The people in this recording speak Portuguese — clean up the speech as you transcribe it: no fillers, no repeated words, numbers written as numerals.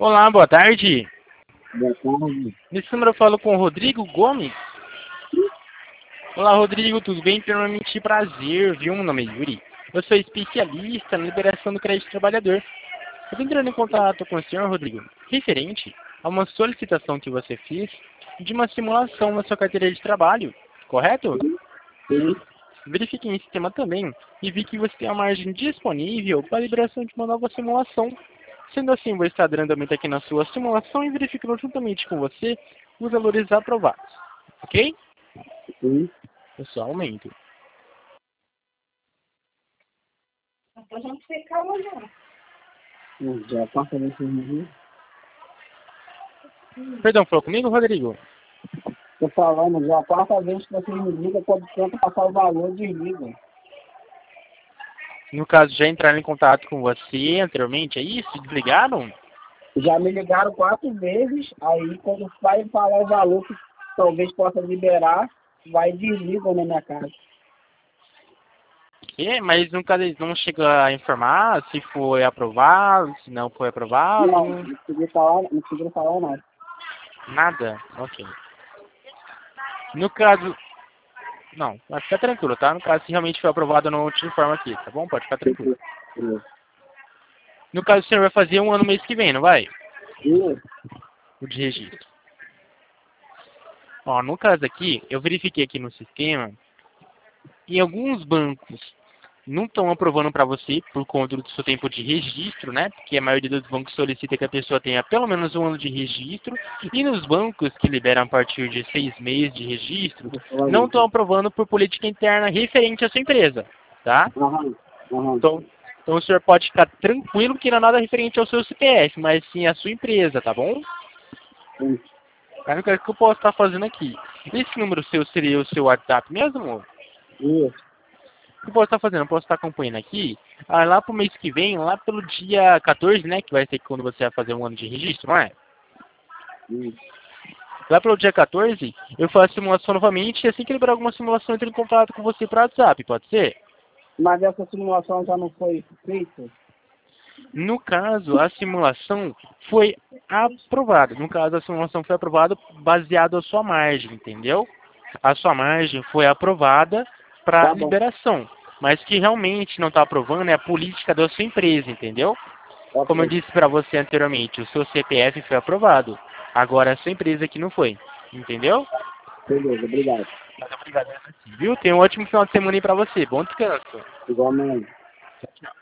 Olá, boa tarde. Boa tarde. Nesse número eu falo com o Rodrigo Gomes. Olá, Rodrigo, tudo bem? Primeiramente, prazer, viu? Meu nome é Yuri. Eu sou especialista na liberação do crédito trabalhador. Eu tô entrando em contato com o senhor, Rodrigo, referente a uma solicitação que você fez de uma simulação na sua carteira de trabalho, correto? Sim. Verifiquei em sistema também e vi que você tem a margem disponível para a liberação de uma nova simulação. Sendo assim, vou estar dando andamento aqui na sua simulação e verificando juntamente com você os valores aprovados. Ok? Sim. Pessoalmente. A gente fica olhando. Já passa desse vídeo. Perdão, falou comigo, Rodrigo? Tô falando, já a quarta vez que você me liga, quando tenta passar o valor, desliga. No caso, já entraram em contato com você anteriormente, é isso? Desligaram? Já me ligaram 4 vezes, aí quando vai falar o valor que talvez possa liberar, vai e desliga na minha casa. Mas no caso eles não chegam a informar se foi aprovado, se não foi aprovado? Não consegui falar nada. Nada? Ok. No caso... Não, vai ficar tranquilo, tá? No caso, se realmente foi aprovado, eu não te informo aqui, tá bom? Pode ficar tranquilo. No caso, o senhor vai fazer um ano mês que vem, não vai? O de registro. Ó, no caso aqui, eu verifiquei aqui no sistema, em alguns bancos não estão aprovando para você por conta do seu tempo de registro, né? Porque a maioria dos bancos solicita que a pessoa tenha pelo menos um ano de registro. E nos bancos que liberam a partir de 6 meses de registro, não estão aprovando por política interna referente à sua empresa, tá? Então o senhor pode ficar tranquilo que não é nada referente ao seu CPF, mas sim à sua empresa, tá bom? Aí o que eu posso estar fazendo aqui? Esse número seu seria o seu WhatsApp mesmo? O que eu posso estar fazendo? Eu posso estar acompanhando aqui. Lá pro mês que vem, lá pelo dia 14, né? Que vai ser quando você vai fazer um ano de registro, não é? Lá pelo dia 14, eu faço a simulação novamente e assim que liberar alguma simulação, eu entro em contato com você para WhatsApp, pode ser? Mas essa simulação já não foi feita? No caso, a simulação foi aprovada. No caso, a simulação foi aprovada baseado na sua margem, entendeu? A sua margem foi aprovada para liberação. Mas que realmente não está aprovando é a política da sua empresa, entendeu? Como eu disse para você anteriormente, o seu CPF foi aprovado. Agora a sua empresa aqui não foi. Entendeu? Beleza, obrigado. Muito obrigado. Viu? Tenha um ótimo final de semana aí para você. Bom descanso. Igualmente. Tchau, tchau.